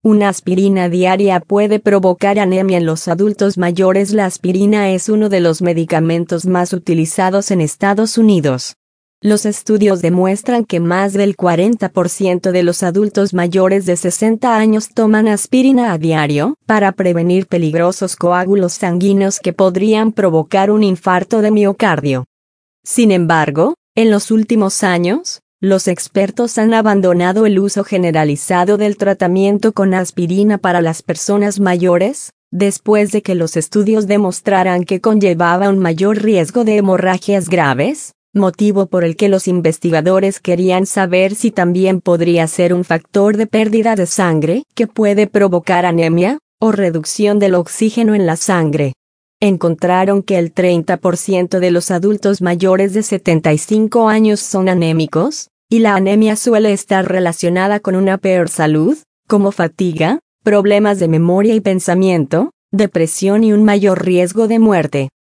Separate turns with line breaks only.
Una aspirina diaria puede provocar anemia en los adultos mayores. La aspirina es uno de los medicamentos más utilizados en Estados Unidos. Los estudios demuestran que más del 40% de los adultos mayores de 60 años toman aspirina a diario para prevenir peligrosos coágulos sanguíneos que podrían provocar un infarto de miocardio. Sin embargo, en los últimos años, los expertos han abandonado el uso generalizado del tratamiento con aspirina para las personas mayores, después de que los estudios demostraran que conllevaba un mayor riesgo de hemorragias graves, motivo por el que los investigadores querían saber si también podría ser un factor de pérdida de sangre que puede provocar anemia o reducción del oxígeno en la sangre. Encontraron que el 30% de los adultos mayores de 75 años son anémicos, y la anemia suele estar relacionada con una peor salud, como fatiga, problemas de memoria y pensamiento, depresión y un mayor riesgo de muerte.